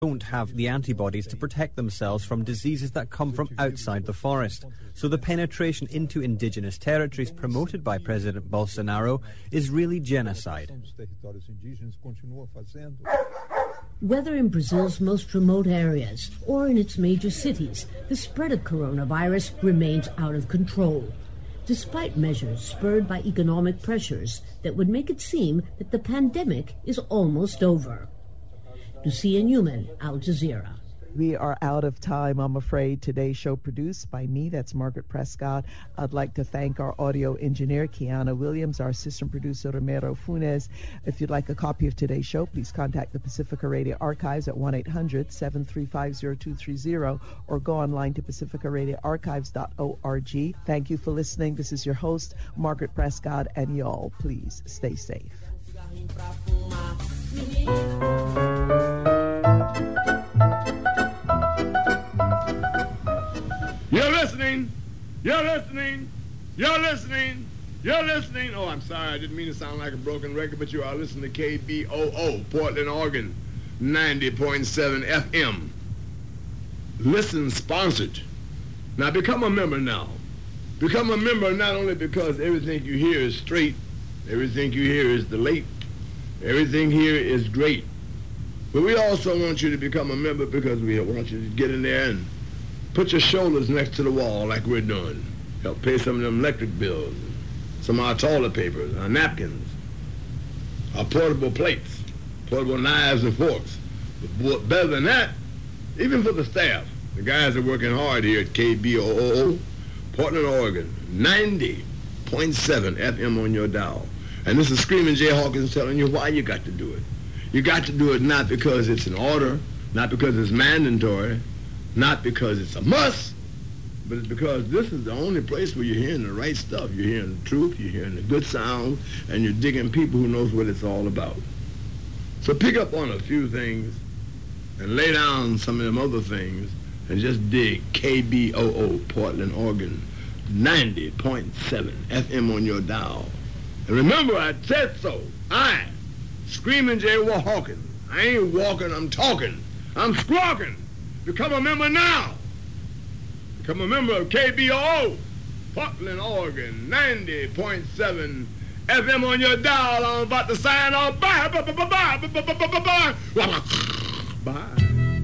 don't have the antibodies to protect themselves from diseases that come from outside the forest. So the penetration into indigenous territories promoted by President Bolsonaro is really genocide. Whether in Brazil's most remote areas or in its major cities, the spread of coronavirus remains out of control, despite measures spurred by economic pressures that would make it seem that the pandemic is almost over. Lucia Newman, Al Jazeera. We are out of time, I'm afraid. Today's show produced by me, that's Margaret Prescott. I'd like to thank our audio engineer, Kiana Williams, our assistant producer, Romero Funes. If you'd like a copy of today's show, please contact the Pacifica Radio Archives at 1-800-735-0230 or go online to pacificaradioarchives.org. Thank you for listening. This is your host, Margaret Prescott, and y'all, please stay safe. You're listening. You're listening. You're listening. You're listening. Oh, I'm sorry. I didn't mean to sound like a broken record, but you are listening to KBOO, Portland, Oregon, 90.7 FM. Listen sponsored. Now, become a member now. Become a member not only because everything you hear is straight, everything you hear is the late, everything here is great, but we also want you to become a member because we want you to get in there and put your shoulders next to the wall like we're doing. Help pay some of them electric bills, some of our toilet papers, our napkins, our portable plates, portable knives and forks. But better than that, even for the staff, the guys are working hard here at KBOO, Portland, Oregon, 90.7 FM on your dial. And this is Screaming Jay Hawkins telling you why you got to do it. You got to do it not because it's an order, not because it's mandatory, not because it's a must, but it's because this is the only place where you're hearing the right stuff. You're hearing the truth, you're hearing the good sound, and you're digging people who knows what it's all about. So pick up on a few things and lay down some of them other things and just dig KBOO, Portland, Oregon, 90.7 FM on your dial. And remember, I said so. I, Screaming Jay Hawkins. I ain't walking, I'm talking. I'm squawking. Become a member now. Become a member of KBOO, Portland, Oregon, 90.7 FM on your dial. I'm about to sign off. Bye. Bye. Bye. Bye. Bye. Bye. Bye. Bye. Bye.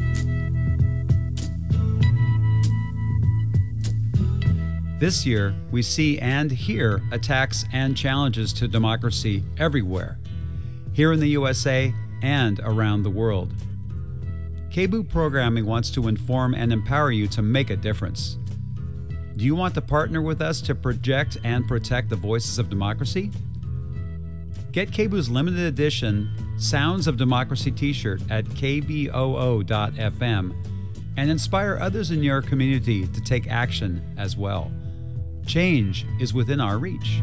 This year, we see and hear attacks and challenges to democracy everywhere, here in the USA and around the world. KBOO programming wants to inform and empower you to make a difference. Do you want to partner with us to project and protect the voices of democracy? Get KBOO's limited edition Sounds of Democracy t-shirt at kboo.fm and inspire others in your community to take action as well. Change is within our reach.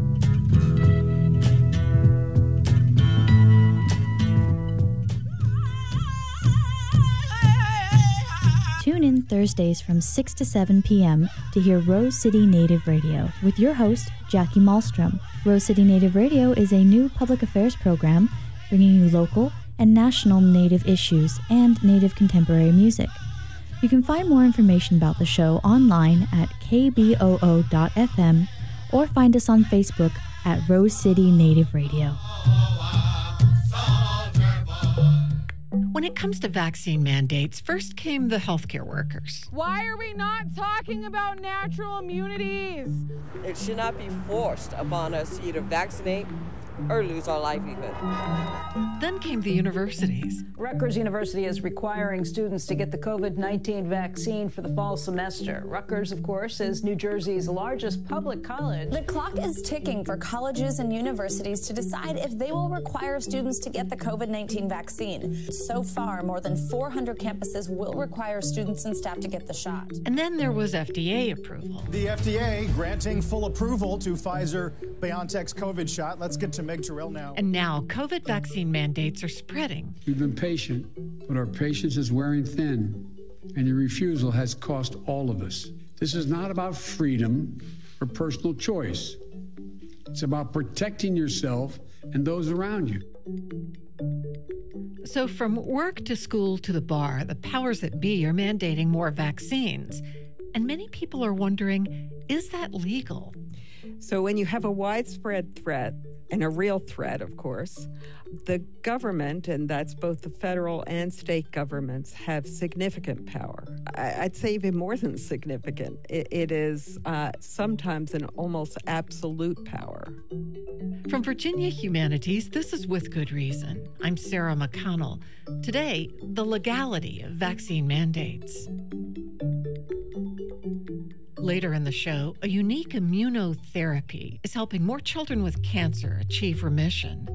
Tune in Thursdays from 6 to 7 p.m. to hear Rose City Native Radio with your host, Jackie Malmstrom. Rose City Native Radio is a new public affairs program bringing you local and national Native issues and Native contemporary music. You can find more information about the show online at kboo.fm or find us on Facebook at Rose City Native Radio. When it comes to vaccine mandates, first came the healthcare workers. Why are we not talking about natural immunities? It should not be forced upon us to either vaccinate or lose our livelihood. Then came the universities. Rutgers University is requiring students to get the COVID-19 vaccine for the fall semester. Rutgers, of course, is New Jersey's largest public college. The clock is ticking for colleges and universities to decide if they will require students to get the COVID-19 vaccine. So far, more than 400 campuses will require students and staff to get the shot. And then there was FDA approval. The FDA granting full approval to Pfizer-BioNTech's COVID shot. Let's get to Meg Terrell now. And now COVID vaccine mandates are spreading. We've been patient, but our patience is wearing thin, and your refusal has cost all of us. This is not about freedom or personal choice. It's about protecting yourself and those around you. So from work to school to the bar, the powers that be are mandating more vaccines. And many people are wondering, is that legal? So when you have a widespread threat, and a real threat, of course, the government, and that's both the federal and state governments, have significant power. I'd say even more than significant. It is sometimes an almost absolute power. From Virginia Humanities, this is With Good Reason. I'm Sarah McConnell. Today, the legality of vaccine mandates. Later in the show, a unique immunotherapy is helping more children with cancer achieve remission.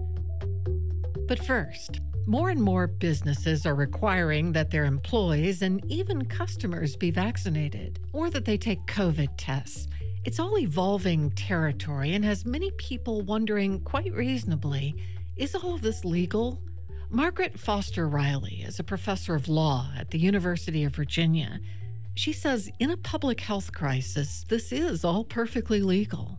But first, more and more businesses are requiring that their employees and even customers be vaccinated, or that they take COVID tests. It's all evolving territory and has many people wondering, quite reasonably, is all of this legal? Margaret Foster Riley is a professor of law at the University of Virginia. She says in a public health crisis, this is all perfectly legal.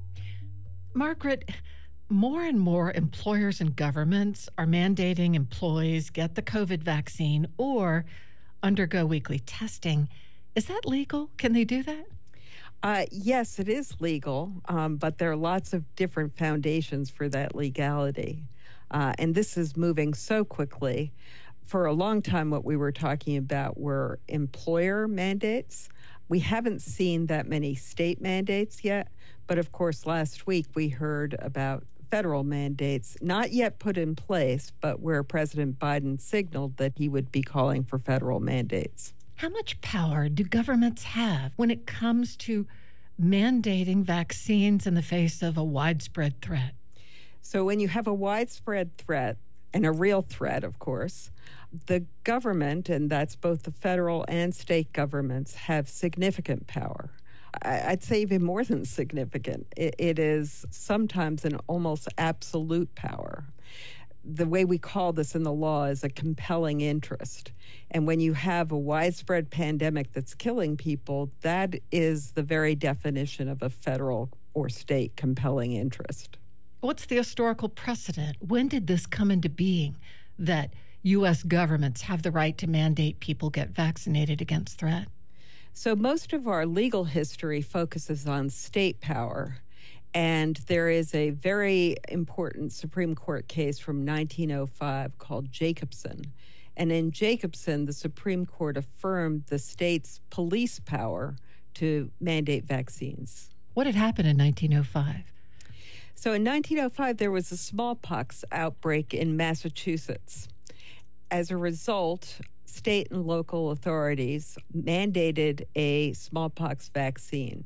Margaret, more and more employers and governments are mandating employees get the COVID vaccine or undergo weekly testing. Is that legal? Can they do that? Yes, it is legal, but there are lots of different foundations for that legality. And this is moving so quickly. For a long time, what we were talking about were employer mandates. We haven't seen that many state mandates yet, but of course, last week we heard about federal mandates, not yet put in place, but where President Biden signaled that he would be calling for federal mandates. How much power do governments have when it comes to mandating vaccines in the face of a widespread threat? So when you have a widespread threat, and a real threat, of course, the government, and that's both the federal and state governments, have significant power. I'd say even more than significant. It is sometimes an almost absolute power. The way we call this in the law is a compelling interest. And when you have a widespread pandemic that's killing people, that is the very definition of a federal or state compelling interest. What's the historical precedent? When did this come into being that U.S. governments have the right to mandate people get vaccinated against threat? So most of our legal history focuses on state power. And there is a very important Supreme Court case from 1905 called Jacobson. And in Jacobson, the Supreme Court affirmed the state's police power to mandate vaccines. What had happened in 1905? So in 1905, there was a smallpox outbreak in Massachusetts. As a result, state and local authorities mandated a smallpox vaccine.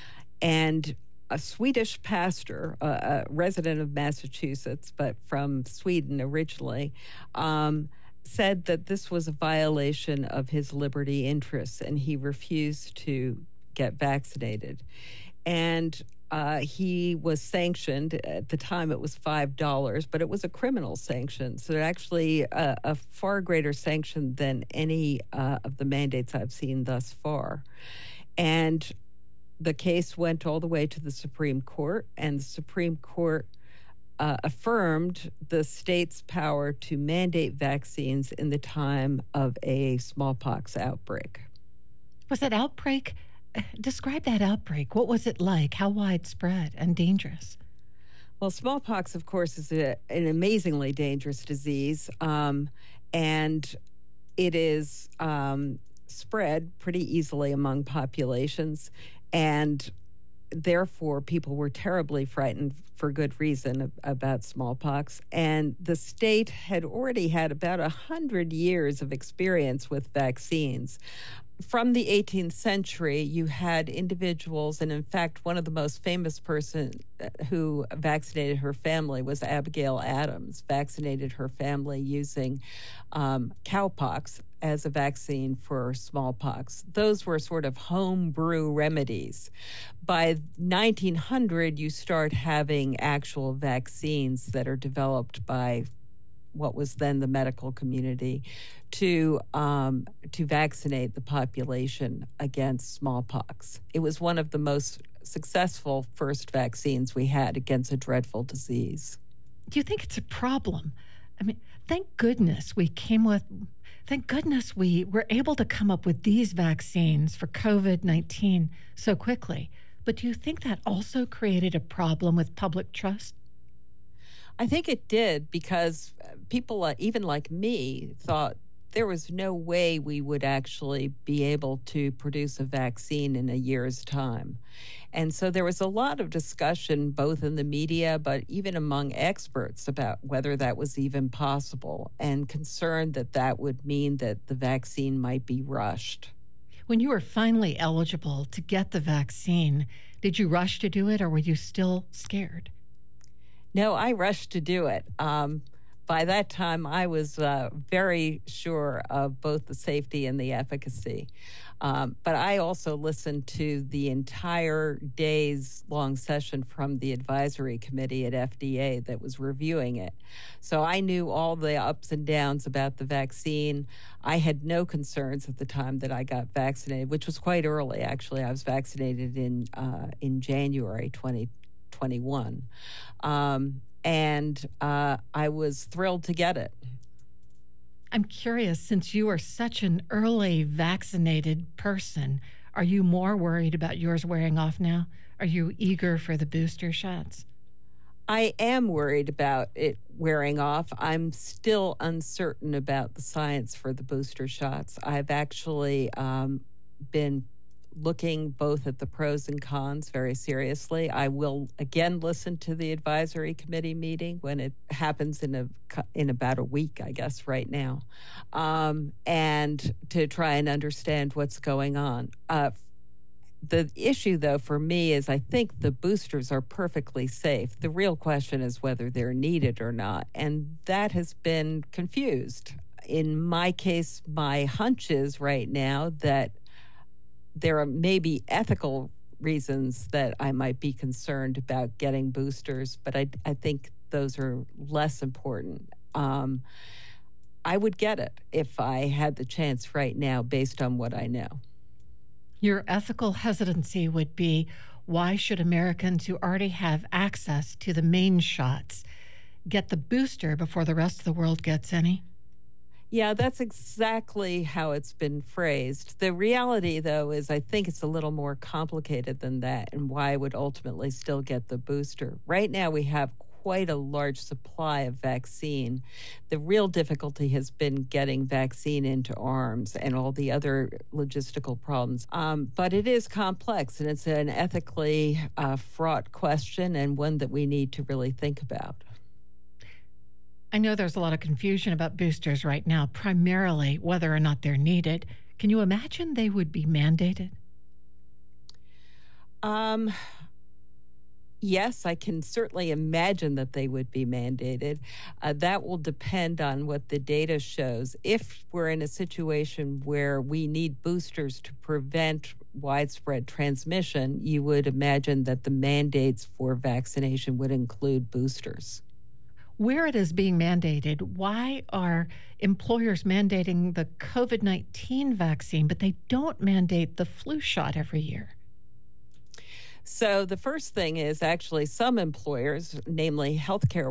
And a Swedish pastor, a resident of Massachusetts, but from Sweden originally, said that this was a violation of his liberty interests, and he refused to get vaccinated. And he was sanctioned. At the time, it was $5, but it was a criminal sanction. So actually a far greater sanction than any of the mandates I've seen thus far. And the case went all the way to the Supreme Court, and the Supreme Court affirmed the state's power to mandate vaccines in the time of a smallpox outbreak. Was that outbreak? Describe that outbreak. What was it like? How widespread and dangerous? Well, smallpox, of course, is an amazingly dangerous disease, and it is spread pretty easily among populations, and therefore people were terribly frightened for good reason about smallpox. And the state had already had about 100 years of experience with vaccines. From the 18th century, you had individuals, and in fact, one of the most famous person who vaccinated her family was Abigail Adams, vaccinated her family using cowpox as a vaccine for smallpox. Those were sort of homebrew remedies. By 1900, you start having actual vaccines that are developed by what was then the medical community to vaccinate the population against smallpox. It was one of the most successful first vaccines we had against a dreadful disease. Do you think it's a problem I mean, thank goodness we were able to come up with these vaccines for COVID-19 so quickly. But do you think that also created a problem with public trust? I think it did, because people, even like me, thought there was no way we would actually be able to produce a vaccine in a year's time. And so there was a lot of discussion, both in the media, but even among experts, about whether that was even possible, and concern that that would mean that the vaccine might be rushed. When you were finally eligible to get the vaccine, did you rush to do it, or were you still scared? No, I rushed to do it. By that time, I was very sure of both the safety and the efficacy. But I also listened to the entire day's long session from the advisory committee at FDA that was reviewing it. So I knew all the ups and downs about the vaccine. I had no concerns at the time that I got vaccinated, which was quite early, actually. I was vaccinated in January 2021. And I was thrilled to get it. I'm curious, since you are such an early vaccinated person, are you more worried about yours wearing off now? Are you eager for the booster shots? I am worried about it wearing off. I'm still uncertain about the science for the booster shots. I've actually been looking both at the pros and cons very seriously. I will again listen to the advisory committee meeting when it happens in about a week, I guess, right now, and to try and understand what's going on. The issue, though, for me is I think the boosters are perfectly safe. The real question is whether they're needed or not, and that has been confused. In my case, my hunch is right now that there are maybe ethical reasons that I might be concerned about getting boosters, but I think those are less important. I would get it if I had the chance right now based on what I know. Your ethical hesitancy would be, why should Americans who already have access to the main shots get the booster before the rest of the world gets any? Yeah, that's exactly how it's been phrased. The reality, though, is I think it's a little more complicated than that, and why I would ultimately still get the booster. Right now, we have quite a large supply of vaccine. The real difficulty has been getting vaccine into arms and all the other logistical problems. But it is complex, and it's an ethically fraught question, and one that we need to really think about. I know there's a lot of confusion about boosters right now, primarily whether or not they're needed. Can you imagine they would be mandated? Yes, I can certainly imagine that they would be mandated. That will depend on what the data shows. If we're in a situation where we need boosters to prevent widespread transmission, you would imagine that the mandates for vaccination would include boosters. Where it is being mandated, why are employers mandating the COVID-19 vaccine, but they don't mandate the flu shot every year? So the first thing is actually some employers, namely healthcare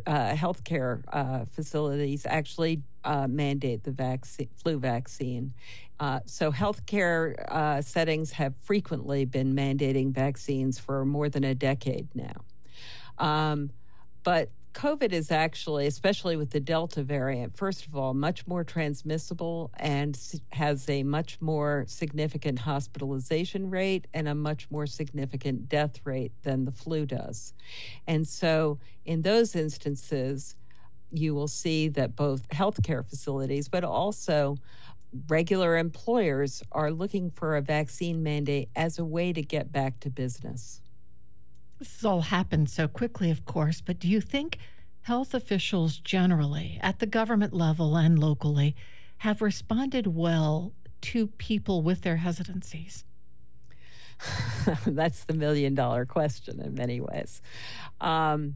facilities, actually mandate the flu vaccine. So healthcare settings have frequently been mandating vaccines for more than a decade now. But COVID is actually, especially with the Delta variant, first of all, much more transmissible and has a much more significant hospitalization rate and a much more significant death rate than the flu does. And so in those instances, you will see that both healthcare facilities, but also regular employers are looking for a vaccine mandate as a way to get back to business. This has all happened so quickly, of course, but do you think health officials generally, at the government level and locally, have responded well to people with their hesitancies? That's the million-dollar question in many ways. I'm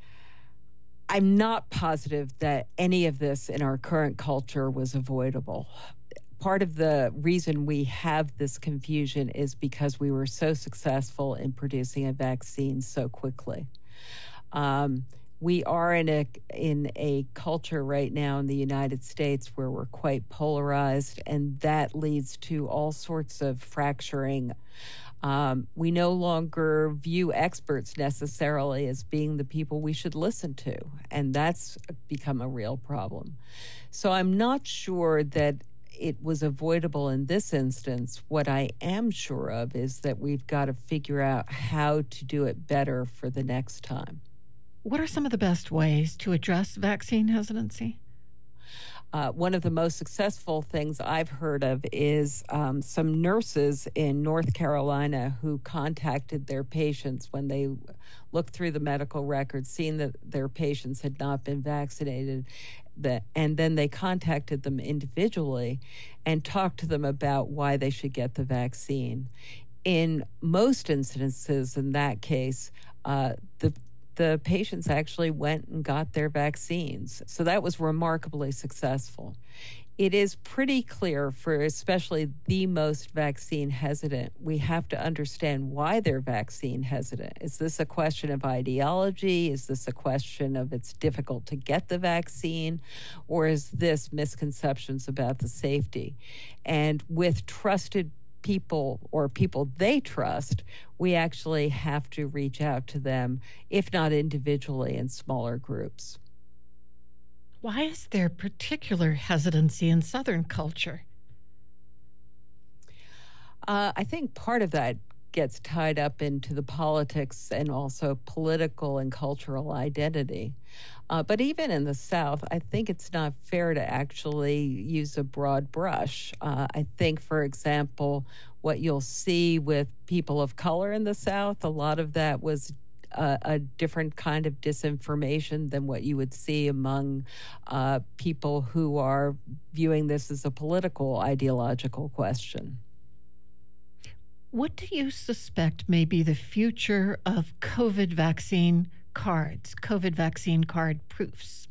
not positive that any of this in our current culture was avoidable. Part of the reason we have this confusion is because we were so successful in producing a vaccine so quickly. We are in a culture right now in the United States where we're quite polarized, and that leads to all sorts of fracturing. We no longer view experts necessarily as being the people we should listen to, and that's become a real problem. So I'm not sure that it was avoidable in this instance. What I am sure of is that we've got to figure out how to do it better for the next time. What are some of the best ways to address vaccine hesitancy? One of the most successful things I've heard of is some nurses in North Carolina who contacted their patients when they looked through the medical records, seeing that their patients had not been vaccinated, and then they contacted them individually and talked to them about why they should get the vaccine. In most instances, in that case, the patients actually went and got their vaccines. So that was remarkably successful. It is pretty clear for especially the most vaccine hesitant, we have to understand why they're vaccine hesitant. Is this a question of ideology? Is this a question of it's difficult to get the vaccine? Or is this misconceptions about the safety? And with trusted people or people they trust, we actually have to reach out to them, if not individually, in smaller groups. Why is there particular hesitancy in Southern culture? I think part of that gets tied up into the politics and also political and cultural identity. But even in the South, I think it's not fair to actually use a broad brush. I think, for example, what you'll see with people of color in the South, a lot of that was a different kind of disinformation than what you would see among people who are viewing this as a political, ideological question. What do you suspect may be the future of COVID vaccine cards, COVID vaccine card proofs?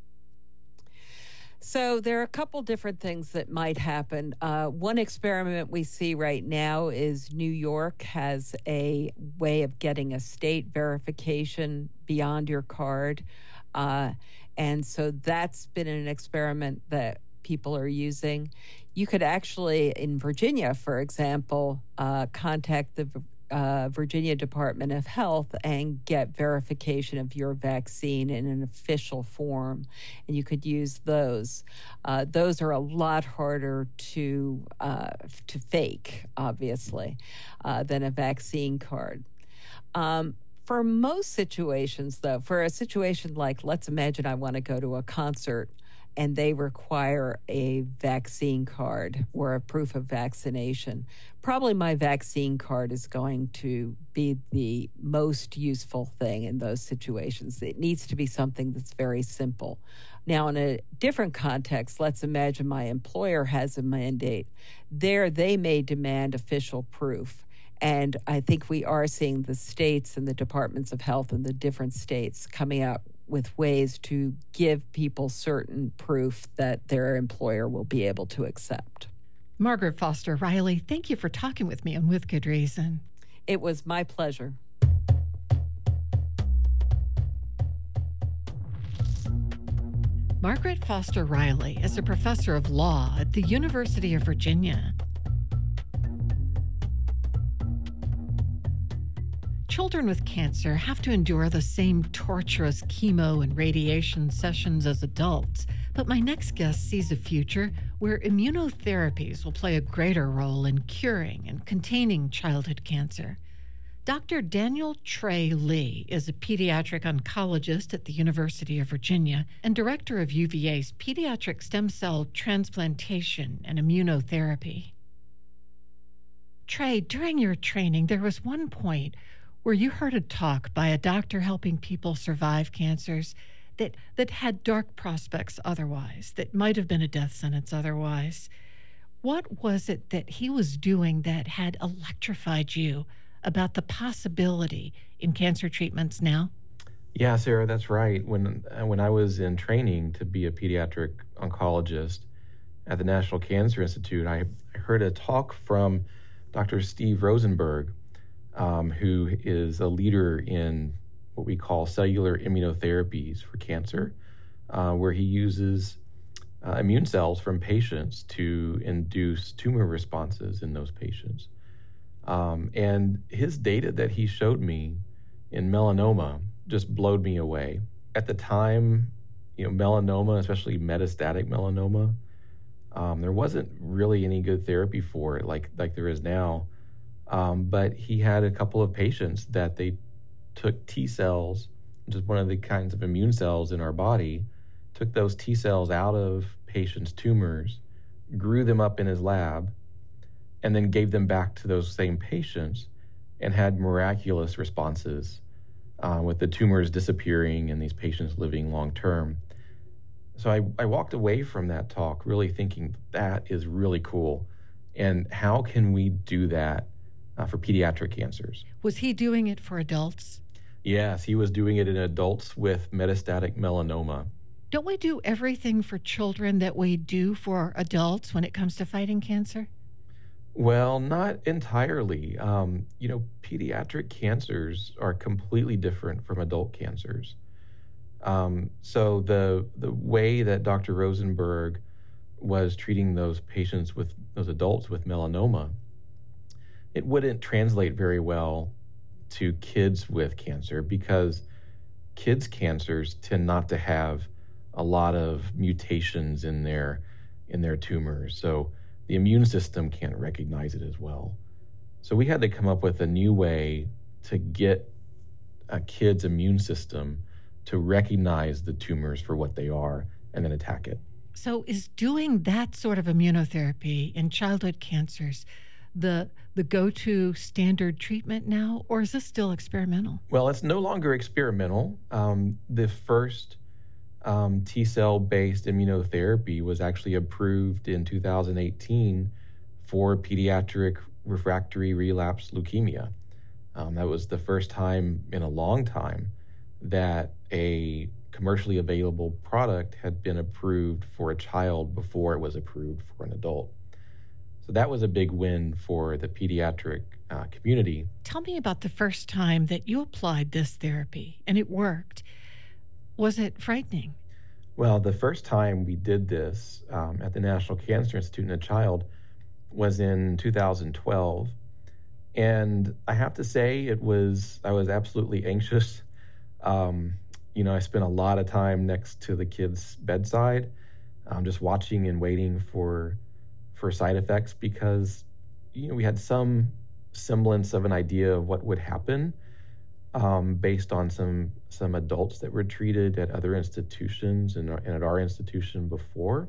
So there are a couple different things that might happen. One experiment we see right now is New York has a way of getting a state verification beyond your card. And so that's been an experiment that people are using. You could actually, in Virginia, for example, contact the Virginia Department of Health and get verification of your vaccine in an official form, and you could use those. Those are a lot harder to fake, obviously, than a vaccine card. For most situations, though, for a situation like, let's imagine I want to go to a concert and they require a vaccine card or a proof of vaccination, probably my vaccine card is going to be the most useful thing in those situations. It needs to be something that's very simple. Now, in a different context, let's imagine my employer has a mandate. There, they may demand official proof. And I think we are seeing the states and the departments of health in the different states coming out with ways to give people certain proof that their employer will be able to accept. Margaret Foster Riley, thank you for talking with me on With Good Reason. It was my pleasure. Margaret Foster Riley is a professor of law at the University of Virginia. Children with cancer have to endure the same torturous chemo and radiation sessions as adults, but my next guest sees a future where immunotherapies will play a greater role in curing and containing childhood cancer. Dr. Daniel Trey Lee is a pediatric oncologist at the University of Virginia and director of UVA's Pediatric Stem Cell Transplantation and Immunotherapy. Trey, during your training, there was one point where you heard a talk by a doctor helping people survive cancers that had dark prospects otherwise, that might have been a death sentence otherwise. What was it that he was doing that had electrified you about the possibility in cancer treatments now? Yeah, Sarah, that's right. When I was in training to be a pediatric oncologist at the National Cancer Institute, I heard a talk from Dr. Steve Rosenberg, who is a leader in what we call cellular immunotherapies for cancer, where he uses immune cells from patients to induce tumor responses in those patients. And his data that he showed me in melanoma just blowed me away. At the time, melanoma, especially metastatic melanoma, there wasn't really any good therapy for it like there is now. But he had a couple of patients that they took T cells, which is one of the kinds of immune cells in our body, took those T cells out of patients' tumors, grew them up in his lab, and then gave them back to those same patients and had miraculous responses with the tumors disappearing and these patients living long term. So I walked away from that talk really thinking that is really cool. And how can we do that for pediatric cancers? Was he doing it for adults? Yes, he was doing it in adults with metastatic melanoma. Don't we do everything for children that we do for adults when it comes to fighting cancer? Well, not entirely. Pediatric cancers are completely different from adult cancers. So the way that Dr. Rosenberg was treating those adults with melanoma, it wouldn't translate very well to kids with cancer because kids' cancers tend not to have a lot of mutations in their tumors. So the immune system can't recognize it as well. So we had to come up with a new way to get a kid's immune system to recognize the tumors for what they are and then attack it. So is doing that sort of immunotherapy in childhood cancers the go-to standard treatment now, or is this still experimental? Well, it's no longer experimental. The first T-cell based immunotherapy was actually approved in 2018 for pediatric refractory relapse leukemia. That was the first time in a long time that a commercially available product had been approved for a child before it was approved for an adult. So that was a big win for the pediatric community. Tell me about the first time that you applied this therapy and it worked. Was it frightening? Well, the first time we did this at the National Cancer Institute in a child was in 2012. And I have to say I was absolutely anxious. I spent a lot of time next to the kid's bedside, just watching and waiting for side effects because, we had some semblance of an idea of what would happen based on some adults that were treated at other institutions and at our institution before.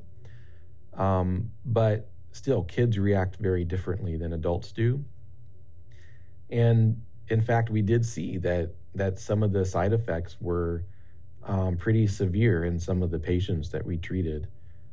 But still, kids react very differently than adults do. And in fact, we did see that some of the side effects were pretty severe in some of the patients that we treated.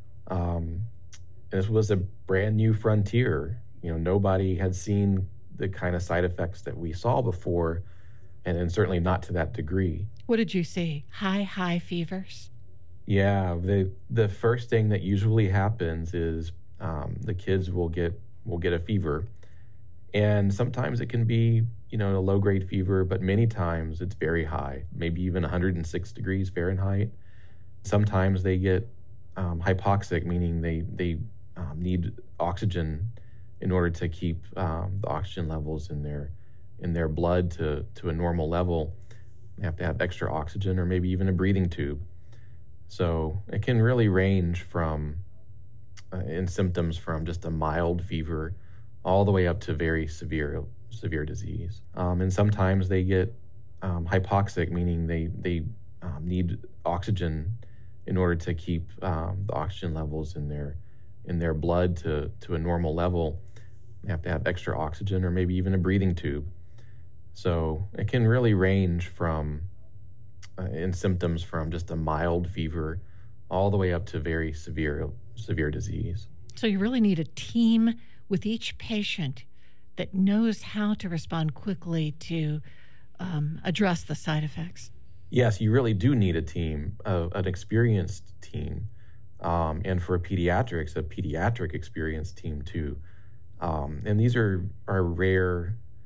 This was a brand new frontier. Nobody had seen the kind of side effects that we saw before, and certainly not to that degree. What did you see? High fevers? Yeah, the first thing that usually happens is the kids will get a fever, and sometimes it can be a low-grade fever, but many times it's very high, maybe even 106 degrees Fahrenheit. Sometimes they get hypoxic, meaning they need oxygen in order to keep the oxygen levels in their blood to a normal level. They have to have extra oxygen or maybe even a breathing tube. So it can really range from in symptoms from just a mild fever all the way up to very severe disease. And sometimes they get hypoxic, meaning they need oxygen in order to keep the oxygen levels in their blood to a normal level. They have to have extra oxygen or maybe even a breathing tube. So it can really range from in symptoms from just a mild fever all the way up to very severe disease. So you really need a team with each patient that knows how to respond quickly to address the side effects. Yes, you really do need a team, an experienced team. And for pediatrics, a pediatric experienced team too. And these are rare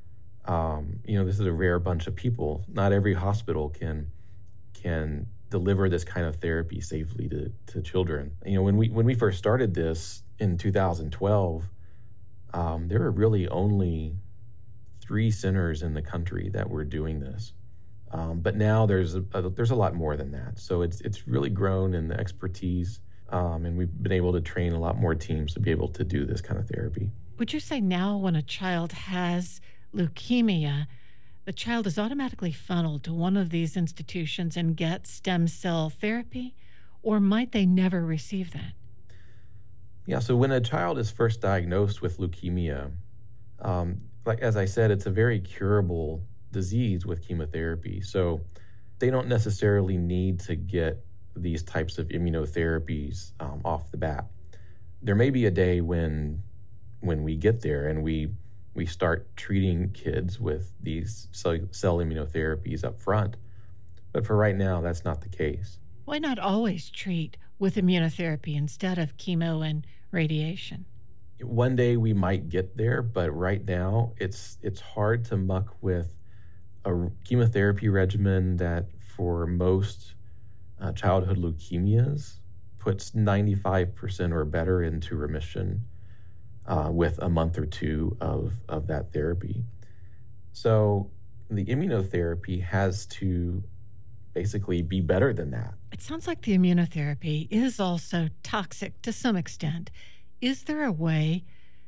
this is a rare bunch of people. Not every hospital can deliver this kind of therapy safely to children. When we first started this in 2012, there were really only 3 centers in the country that were doing this. But now there's a lot more than that. So it's really grown in the expertise, and we've been able to train a lot more teams to be able to do this kind of therapy. Would you say now when a child has leukemia, the child is automatically funneled to one of these institutions and gets stem cell therapy, or might they never receive that? Yeah, so when a child is first diagnosed with leukemia, like as I said, it's a very curable disease with chemotherapy. So they don't necessarily need to get these types of immunotherapies off the bat. There may be a day when we get there and we start treating kids with these cell immunotherapies up front. But for right now, that's not the case. Why not always treat with immunotherapy instead of chemo and radiation? One day we might get there, but right now it's hard to muck with a chemotherapy regimen that for most childhood leukemias puts 95% or better into remission with a month or 2 of that therapy. So the immunotherapy has to basically be better than that. It sounds like the immunotherapy is also toxic to some extent. Is there a way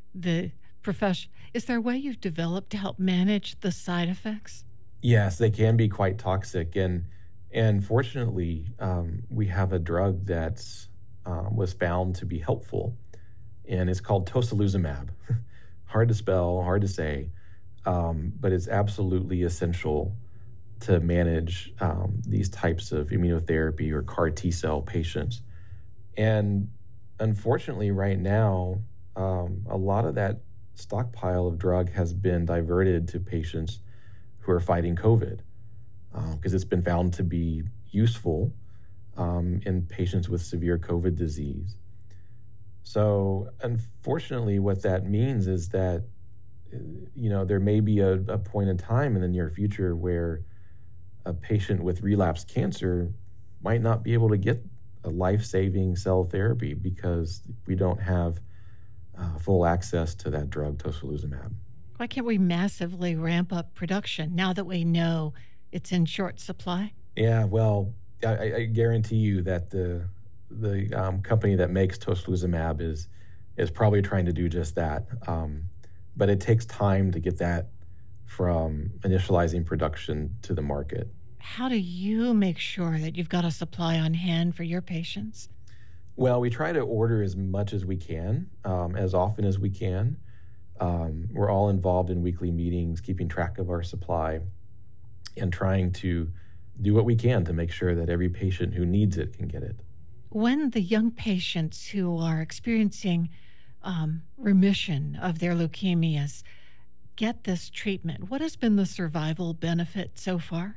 you've developed to help manage the side effects? Yes, they can be quite toxic, and fortunately, we have a drug that was found to be helpful, and it's called tocilizumab. Hard to spell, hard to say, but it's absolutely essential to manage these types of immunotherapy or CAR T-cell patients. And unfortunately, right now, a lot of that stockpile of drug has been diverted to patients who are fighting COVID because it's been found to be useful in patients with severe COVID disease. So unfortunately, what that means is that, there may be a point in time in the near future where a patient with relapsed cancer might not be able to get a life-saving cell therapy because we don't have full access to that drug, tocilizumab. Why can't we massively ramp up production now that we know it's in short supply? Yeah, well, I guarantee you that the company that makes tocilizumab is probably trying to do just that. But it takes time to get that from initializing production to the market. How do you make sure that you've got a supply on hand for your patients? Well, we try to order as much as we can, as often as we can. We're all involved in weekly meetings, keeping track of our supply and trying to do what we can to make sure that every patient who needs it can get it. When the young patients who are experiencing remission of their leukemias get this treatment, what has been the survival benefit so far?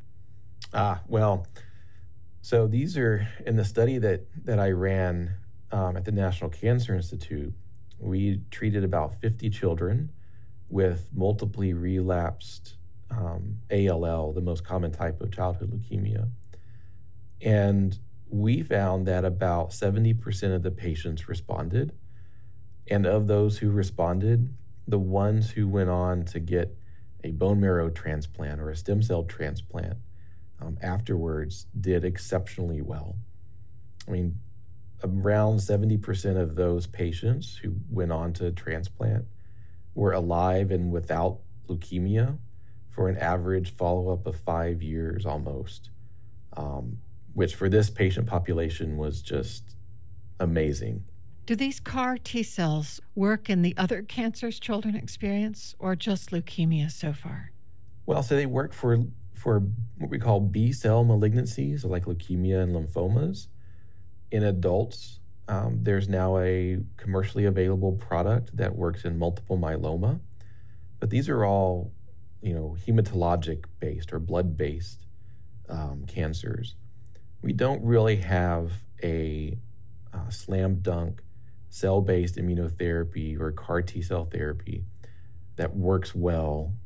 So these are, in the study that I ran at the National Cancer Institute, we treated about 50 children with multiply relapsed ALL, the most common type of childhood leukemia. And we found that about 70% of the patients responded. And of those who responded, the ones who went on to get a bone marrow transplant or a stem cell transplant afterwards did exceptionally well. I mean, around 70% of those patients who went on to transplant were alive and without leukemia for an average follow-up of 5 years almost, which for this patient population was just amazing. Do these CAR T-cells work in the other cancers children experience or just leukemia so far? Well, so they work for what we call B-cell malignancies, like leukemia and lymphomas. In adults, there's now a commercially available product that works in multiple myeloma. But these are all, hematologic-based or blood-based cancers. We don't really have a slam dunk cell-based immunotherapy or CAR T-cell therapy that works well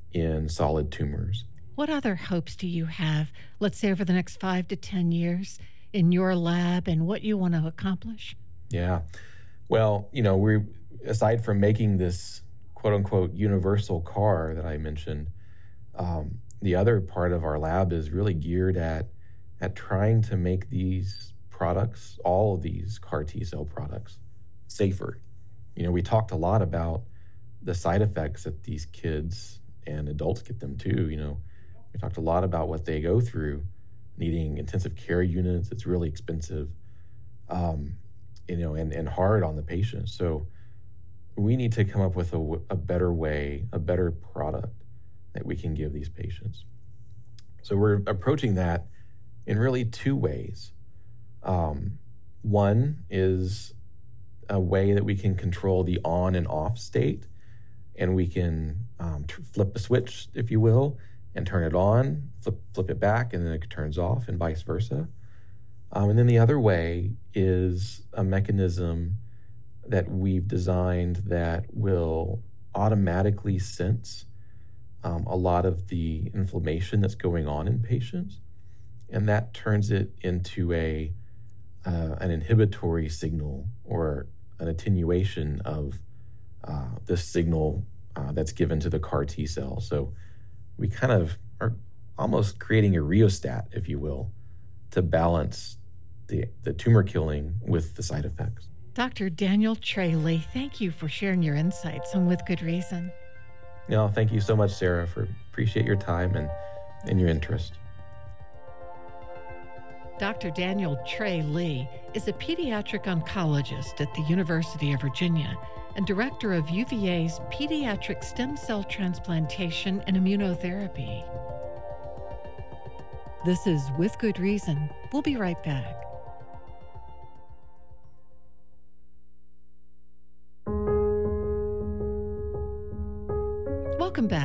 in solid tumors. What other hopes do you have, let's say over the next 5 to 10 years, in your lab and what you want to accomplish? Yeah. Well, we're, aside from making this quote unquote universal car that I mentioned, the other part of our lab is really geared at trying to make these products, all of these CAR T-cell products, safer. We talked a lot about the side effects that these kids and adults get them too. We talked a lot about what they go through, needing intensive care units. It's really expensive, and hard on the patient. So we need to come up with a better way, a better product that we can give these patients. So we're approaching that in really two ways. One is a way that we can control the on and off state, and we can flip a switch, if you will, and turn it on, flip it back, and then it turns off, and vice versa. And then the other way is a mechanism that we've designed that will automatically sense a lot of the inflammation that's going on in patients, and that turns it into an inhibitory signal or an attenuation of this signal that's given to the CAR T cell. So we kind of are almost creating a rheostat, if you will, to balance the tumor killing with the side effects. Dr. Daniel Traley, thank you for sharing your insights on With Good Reason. Thank you so much, Sarah, appreciate your time and your interest. Dr. Daniel Traley is a pediatric oncologist at the University of Virginia and director of UVA's Pediatric Stem Cell Transplantation and Immunotherapy. This is With Good Reason. We'll be right back. Welcome back.